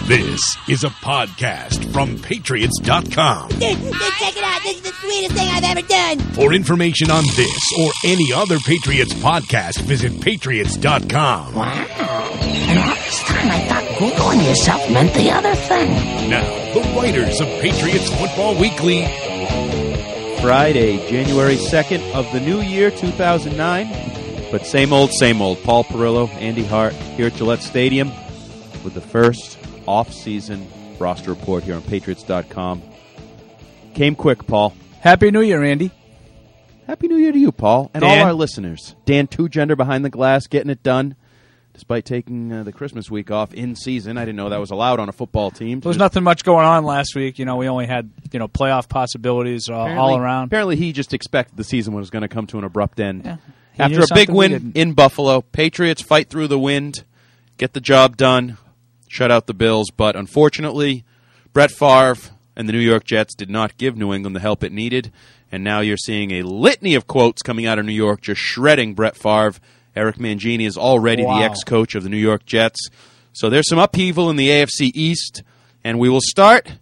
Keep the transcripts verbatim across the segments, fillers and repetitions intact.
This is a podcast from Patriots dot com. Dude, dude, check it out. This is the sweetest thing I've ever done. For information on this or any other Patriots podcast, visit Patriots dot com. Wow. And all this time I thought Googling yourself meant the other thing. Now, the writers of Patriots Football Weekly. Friday, January second of the new year, two thousand nine. But same old, same old. Paul Perillo, Andy Hart here at Gillette Stadium with the first off-season roster report here on Patriots dot com. Came quick, Paul. Happy New Year, Andy. Happy New Year to you, Paul, and Dan. all our listeners. Dan Two Gender behind the glass, getting it done. Despite taking uh, the Christmas week off in season, I didn't know that was allowed on a football team. There was nothing much going on last week. You know, we only had you know playoff possibilities uh, all around. Apparently, he just expected the season was going to come to an abrupt end. Yeah. After a big win in Buffalo, Patriots fight through the wind, get the job done, shut out the Bills. But unfortunately, Brett Favre and the New York Jets did not give New England the help it needed. And now you're seeing a litany of quotes coming out of New York just shredding Brett Favre. Eric Mangini is already wow. the ex-coach of the New York Jets. So there's some upheaval in the A F C East. And we will start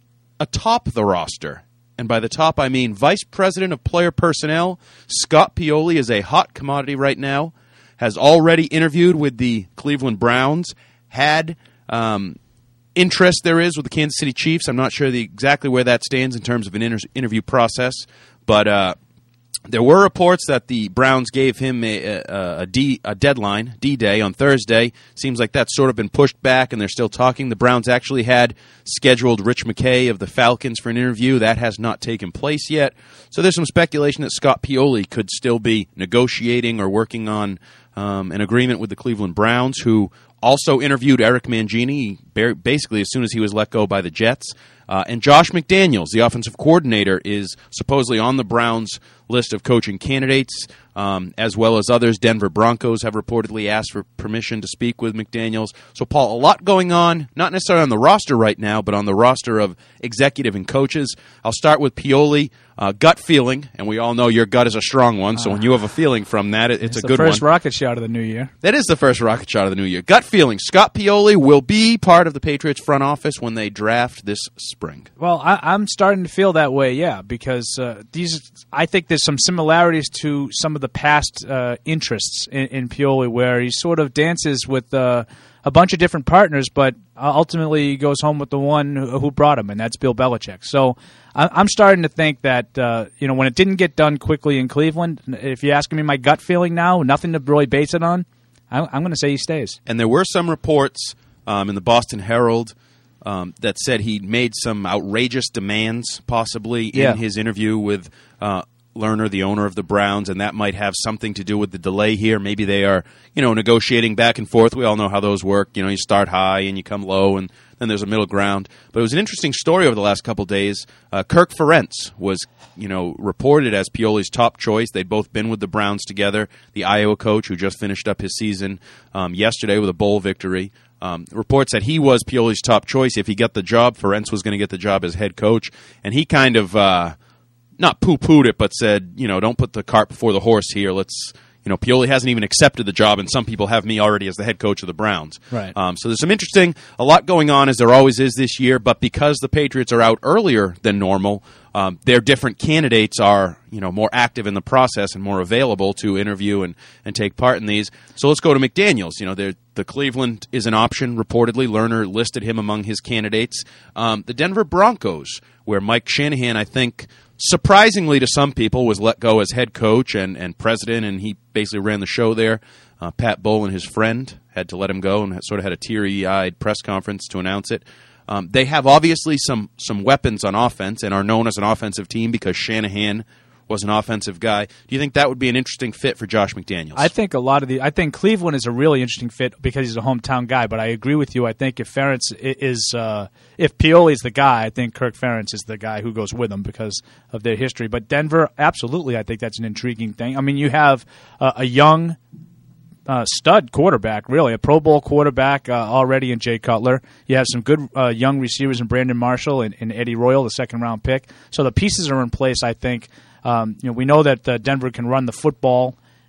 atop the roster. And by the top, I mean Vice President of Player Personnel. Scott Pioli is a hot commodity right now. Has already interviewed with the Cleveland Browns. Had um, interest there is with the Kansas City Chiefs. I'm not sure the, exactly where that stands in terms of an inter- interview process. But uh, there were reports that the Browns gave him a, a, a, D, a deadline, D-Day, on Thursday. Seems like that's sort of been pushed back, and they're still talking. The Browns actually had scheduled Rich McKay of the Falcons for an interview. That has not taken place yet. So there's some speculation that Scott Pioli could still be negotiating or working on um, an agreement with the Cleveland Browns, who also interviewed Eric Mangini basically as soon as he was let go by the Jets. Uh, and Josh McDaniels, the offensive coordinator, is supposedly on the Browns' list of coaching candidates, um, as well as others. Denver Broncos have reportedly asked for permission to speak with McDaniels. So, Paul, a lot going on, not necessarily on the roster right now, but on the roster of executive and coaches. I'll start with Pioli. Uh, gut feeling, and we all know your gut is a strong one, so when you have a feeling from that, it, it's, it's a good one. the first rocket shot of the new year. That is the first rocket shot of the new year. Gut feeling, Scott Pioli will be part of the Patriots front office when they draft this spring. Well, I, I'm starting to feel that way, yeah, because uh, these. I think there's some similarities to some of the past uh, interests in, in Pioli, where he sort of dances with uh, a bunch of different partners, but ultimately he goes home with the one who, who brought him, and that's Bill Belichick. So I, I'm starting to think that uh, you know when it didn't get done quickly in Cleveland, if you're asking me my gut feeling now, nothing to really base it on, I, I'm going to say he stays. And there were some reports um, in the Boston Herald Um, that said he made some outrageous demands, possibly, in yeah. his interview with uh, Lerner, the owner of the Browns, and that might have something to do with the delay here. Maybe they are, you know, negotiating back and forth. We all know how those work. You know, you start high and you come low, and then there's a middle ground. But it was an interesting story over the last couple of days. Uh, Kirk Ferentz was, you know, reported as Pioli's top choice. They'd both been with the Browns together. The Iowa coach who just finished up his season um, yesterday with a bowl victory. Um, reports that he was Pioli's top choice. If he got the job, Ferentz was going to get the job as head coach. And he kind of, uh, not poo-pooed it, but said, you know, don't put the cart before the horse here. Let's, you know, Pioli hasn't even accepted the job, and some people have me already as the head coach of the Browns. Right. Um, so there's some interesting, a lot going on, as there always is this year, but because the Patriots are out earlier than normal, um, their different candidates are, you know, more active in the process and more available to interview and, and take part in these. So let's go to McDaniels. You know, the Cleveland is an option, reportedly. Lerner listed him among his candidates. Um, the Denver Broncos, where Mike Shanahan, I think, surprisingly to some people, was let go as head coach and, and president, and he basically ran the show there. Uh, Pat Bowlen, his friend, had to let him go and sort of had a teary-eyed press conference to announce it. Um, they have obviously some some weapons on offense and are known as an offensive team because Shanahan was an offensive guy. Do you think that would be an interesting fit for Josh McDaniels? I think a lot of the. I think Cleveland is a really interesting fit because he's a hometown guy. But I agree with you. I think if Ferentz is, uh, if Pioli is the guy, I think Kirk Ferentz is the guy who goes with him because of their history. But Denver, absolutely, I think that's an intriguing thing. I mean, you have uh, a young. Uh, stud quarterback, really, a Pro Bowl quarterback uh, already in Jay Cutler. You have some good uh, young receivers in Brandon Marshall and, and Eddie Royal, the second-round pick. So the pieces are in place, I think. Um, you know, we know that uh, Denver can run the football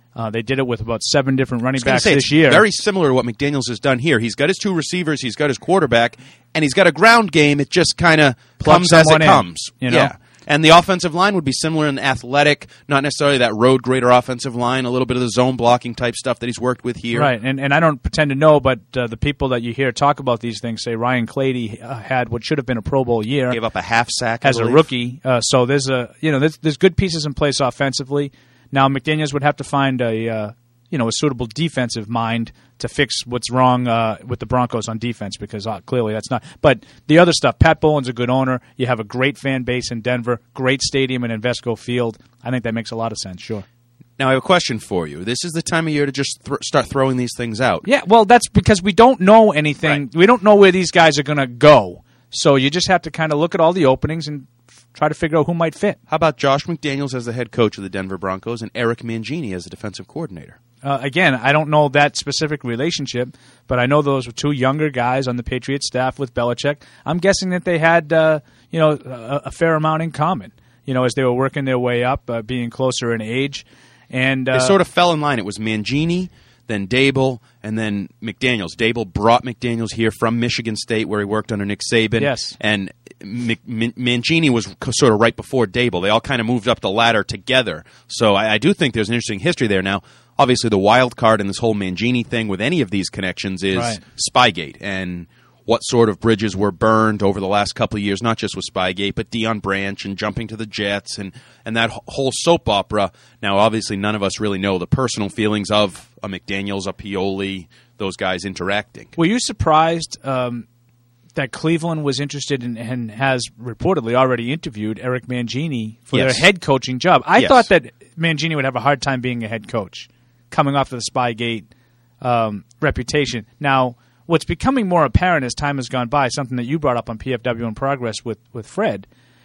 Uh, they did it with about seven different running I was gonna backs say, this it's year. Very similar to what McDaniels has done here. He's got his two receivers, he's got his quarterback, and he's got a ground game. It just kind of comes as it someone in, comes. you know? Yeah. And the offensive line would be similar in athletic, not necessarily that road grader offensive line, a little bit of the zone blocking type stuff that he's worked with here. Right, and and I don't pretend to know, but uh, the people that you hear talk about these things say Ryan Clady uh, had what should have been a Pro Bowl year. Gave up a half sack I as a believe. rookie. Uh, so there's a you know there's, there's good pieces in place offensively. Now McDaniels would have to find a uh, you know a suitable defensive mind to fix what's wrong uh, with the Broncos on defense, because uh, clearly that's not. But the other stuff, Pat Bowlen's a good owner. You have a great fan base in Denver, great stadium in Invesco Field. I think that makes a lot of sense. Sure. Now I have a question for you. This is the time of year to just th- start throwing these things out. Yeah, well, that's because we don't know anything. Right. We don't know where these guys are going to go. So you just have to kind of look at all the openings and f- try to figure out who might fit. How about Josh McDaniels as the head coach of the Denver Broncos and Eric Mangini as the defensive coordinator? Uh, again, I don't know that specific relationship, but I know those were two younger guys on the Patriots staff with Belichick. I'm guessing that they had, uh, you know, a, a fair amount in common, you know, as they were working their way up, uh, being closer in age. And uh, They sort of fell in line. It was Mangini, then Dable, and then McDaniels. Dable brought McDaniels here from Michigan State, where he worked under Nick Saban. Yes. And M- M- Mangini was co- sort of right before Dable. They all kind of moved up the ladder together. So I, I do think there's an interesting history there. Now, obviously, the wild card in this whole Mangini thing with any of these connections is Right. Spygate and what sort of bridges were burned over the last couple of years, not just with Spygate, but Deion Branch and jumping to the Jets and, and that whole soap opera. Now, obviously, none of us really know the personal feelings of a McDaniels, a Pioli, those guys interacting. were you surprised um, that Cleveland was interested in and has reportedly already interviewed Eric Mangini for Yes. their head coaching job? I Yes. thought that Mangini would have a hard time being a head coach, coming off of the Spygate um, reputation. Now, what's becoming more apparent as time has gone by, something that you brought up on P F W in Progress with, with Fred,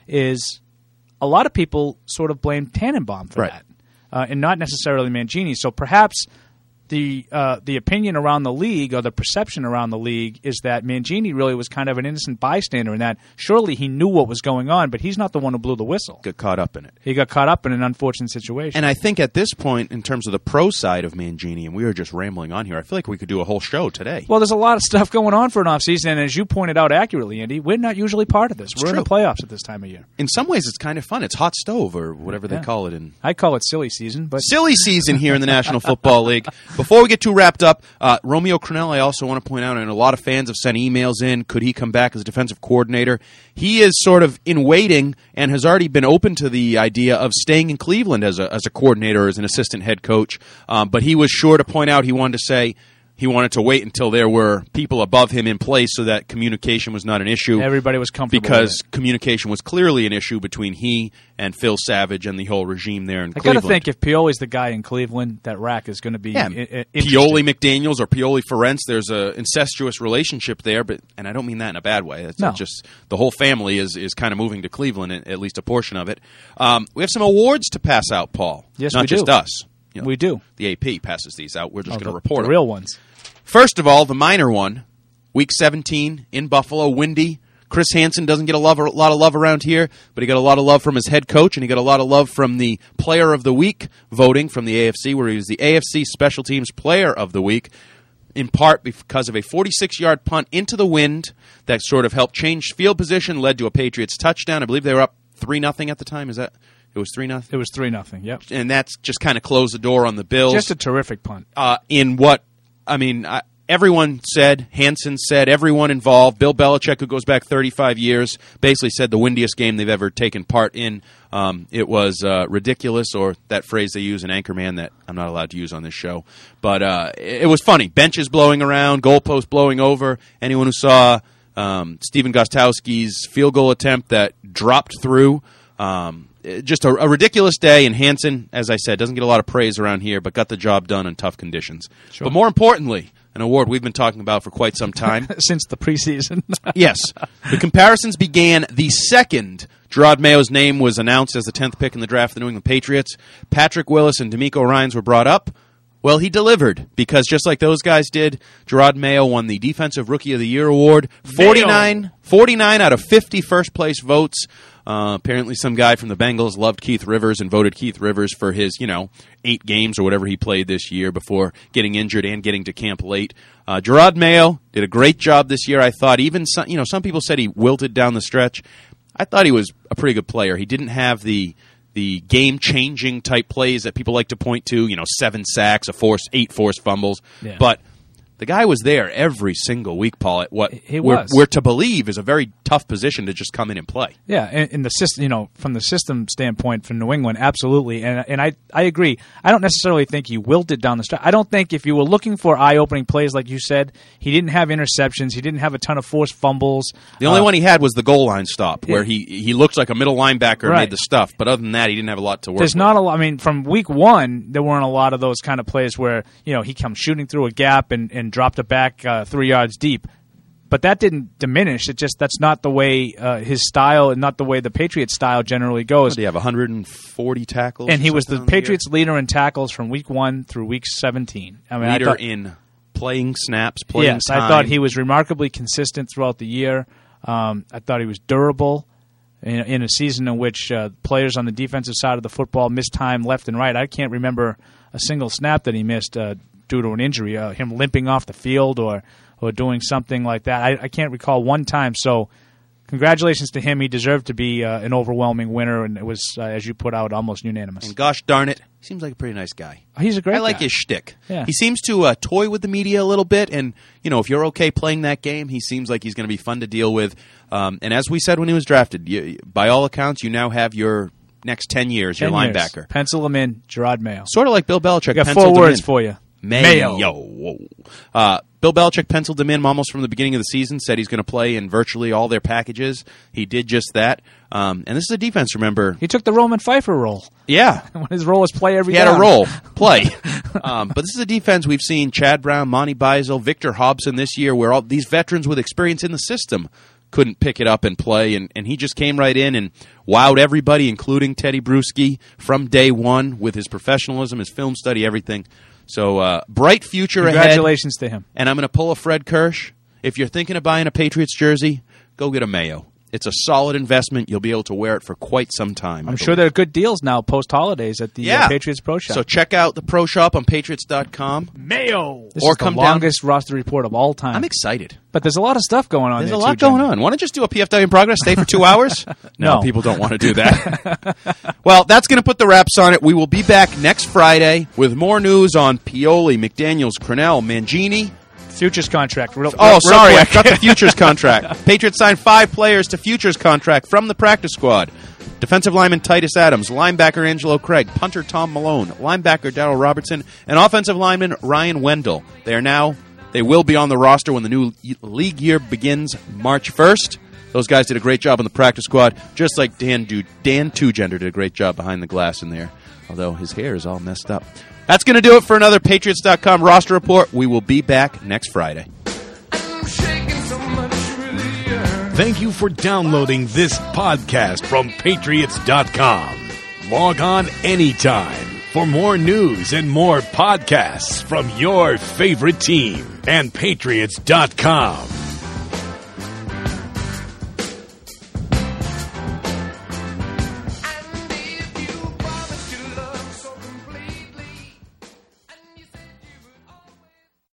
is a lot of people sort of blame Tannenbaum for Right. that, uh, and not necessarily Mangini. So perhaps the uh, the opinion around the league, or the perception around the league, is that Mangini really was kind of an innocent bystander in that surely he knew what was going on, but he's not the one who blew the whistle. Got caught up in it. He got caught up in an unfortunate situation. And I think at this point, in terms of the pro side of Mangini, and we were just rambling on here, I feel like we could do a whole show today. Well, there's a lot of stuff going on for an offseason, and as you pointed out accurately, Andy, we're not usually part of this. We're in the true. playoffs at this time of year. In some ways, it's kind of fun. It's hot stove or whatever they Yeah. call it in I call it silly season, but silly season here in the National Football League. Before we get too wrapped up, uh, Romeo Crennel, I also want to point out, and a lot of fans have sent emails in, could he come back as defensive coordinator? He is sort of in waiting and has already been open to the idea of staying in Cleveland as a, as a coordinator, as an assistant head coach. Um, but he was sure to point out, he wanted to say, he wanted to wait until there were people above him in place so that communication was not an issue. everybody was comfortable Because with it. communication was clearly an issue between he and Phil Savage and the whole regime there in I got Cleveland. to think if Pioli's the guy in Cleveland, that rack is going to be Yeah, I- I- Pioli interesting. McDaniels or Pioli Ferentz, there's a incestuous relationship there, but and I don't mean that in a bad way. It's No. just the whole family is, is kind of moving to Cleveland, at least a portion of it. Um, we have some awards to pass out, Paul. Yes, not we just do. us. You know, We do. The A P passes these out. We're just Oh, going to the- report the them. real ones. First of all, the minor one, Week seventeen in Buffalo, windy. Chris Hansen doesn't get a, love, a lot of love around here, but he got a lot of love from his head coach, and he got a lot of love from the Player of the Week voting from the A F C, where he was the A F C Special Teams Player of the Week, in part because of a forty-six-yard punt into the wind that sort of helped change field position, led to a Patriots touchdown. I believe they were up three nothing at the time. Is that it was three nothing? It was three nothing. Yep. And that's just kind of closed the door on the Bills. Just a terrific punt. uh, in what I mean, I, everyone said, Hansen said, everyone involved. Bill Belichick, who goes back thirty-five years, basically said the windiest game they've ever taken part in. Um, it was uh, ridiculous, or that phrase they use in Anchorman that I'm not allowed to use on this show. But uh, it, it was funny. Benches blowing around, goalposts blowing over. Anyone who saw um, Stephen Gostkowski's field goal attempt that dropped through. Um, just a, a ridiculous day, and Hansen, as I said, doesn't get a lot of praise around here, but got the job done in tough conditions. Sure. But more importantly, an award we've been talking about for quite some time. Since the preseason. Yes. The comparisons began the second Gerard Mayo's name was announced as the tenth pick in the draft of the New England Patriots. Patrick Willis and D'Amico Ryans were brought up. Well, he delivered, because just like those guys did, Gerard Mayo won the Defensive Rookie of the Year award. forty-nine, forty-nine out of fifty first-place votes. Uh, apparently some guy from the Bengals loved Keith Rivers and voted Keith Rivers for his, you know, eight games or whatever he played this year before getting injured and getting to camp late. Uh, Gerard Mayo did a great job this year, I thought. Even some, you know, some people said he wilted down the stretch. I thought he was a pretty good player. He didn't have the the game-changing type plays that people like to point to, you know, seven sacks, a forced, eight forced fumbles. Yeah. But the guy was there every single week, Paul, at what He we're, was. we're to believe is a very tough position to just come in and play. Yeah, in, in the system, you know, from the system standpoint for New England, absolutely, and and I I agree. I don't necessarily think he wilted down the stretch. I don't think if you were looking for eye-opening plays, like you said, he didn't have interceptions. He didn't have a ton of forced fumbles. The only Uh, one he had was the goal line stop, where Yeah. he he looked like a middle linebacker and Right. made the stuff. But other than that, he didn't have a lot to work There's with. not a lot. I mean, from week one, there weren't a lot of those kind of plays where you know he comes shooting through a gap and, and dropped it back uh, three yards deep. But that didn't diminish. It just that's not the way uh, his style and not the way the Patriots style generally goes. Did he have one hundred forty tackles? And or he was something the on year? Patriots' leader in tackles from week one through week seventeen. I mean, leader I thought, in playing snaps, playing yes, time. I thought he was remarkably consistent throughout the year. Um, I thought he was durable in, in a season in which uh, players on the defensive side of the football missed time left and right. I can't remember a single snap that he missed uh, due to an injury, uh, him limping off the field or or doing something like that. I, I can't recall one time. So congratulations to him. He deserved to be uh, an overwhelming winner, and it was, uh, as you put out, almost unanimous. And gosh darn it, he seems like a pretty nice guy. He's a great I like guy. his shtick. Yeah. He seems to uh, toy with the media a little bit, and you know, if you're okay playing that game, he seems like he's going to be fun to deal with. Um, and as we said when he was drafted, you, by all accounts, you now have your next ten years, Ten your years. linebacker. Pencil him in, Gerard Mayo. Sort of like Bill Belichick. I got penciled four him words in. for you. Mayo. Mayo. Uh, Bill Belichick penciled him in almost from the beginning of the season, said he's going to play in virtually all their packages. He did just that. Um, and this is a defense, remember. He took the Roman Pfeiffer role. Yeah. When his role was play every He had down. a role, play. um, but this is a defense we've seen Chad Brown, Monty Beisel, Victor Hobson this year, where all these veterans with experience in the system couldn't pick it up and play, and, and he just came right in and wowed everybody, including Teddy Bruschi, from day one with his professionalism, his film study, everything. So, uh, bright future ahead. Congratulations to him. And I'm going to pull a Fred Kirsch. If you're thinking of buying a Patriots jersey, go get a Mayo. It's a solid investment. You'll be able to wear it for quite some time. I I'm sure believe. there are good deals now post-holidays at the Yeah. uh, Patriots Pro Shop. So check out the Pro Shop on Patriots dot com. Mayo! This Or is come the down- longest roster report of all time. I'm excited. but there's a lot of stuff going on There's there a lot too, going Jen. on. Want to just do a P F W in progress? Stay for two hours? No, No. people don't want to do that. Well, that's going to put the wraps on it. We will be back next Friday with more news on Pioli, McDaniels, Crennel, Mangini. Futures contract. Real, Oh, real sorry, I quick. got the futures contract. Patriots signed five players to futures contract from the practice squad. Defensive lineman Titus Adams, linebacker Angelo Craig, punter Tom Malone, linebacker Darrell Robertson, and offensive lineman Ryan Wendell. They are now, they will be on the roster when the new league year begins March first. Those guys did a great job on the practice squad, just like Dan Du- Dan Tugender did a great job behind the glass in there, although his hair is all messed up. That's going to do it for another Patriots dot com roster report. We will be back next Friday. Thank you for downloading this podcast from Patriots dot com. Log on anytime for more news and more podcasts from your favorite team and Patriots dot com.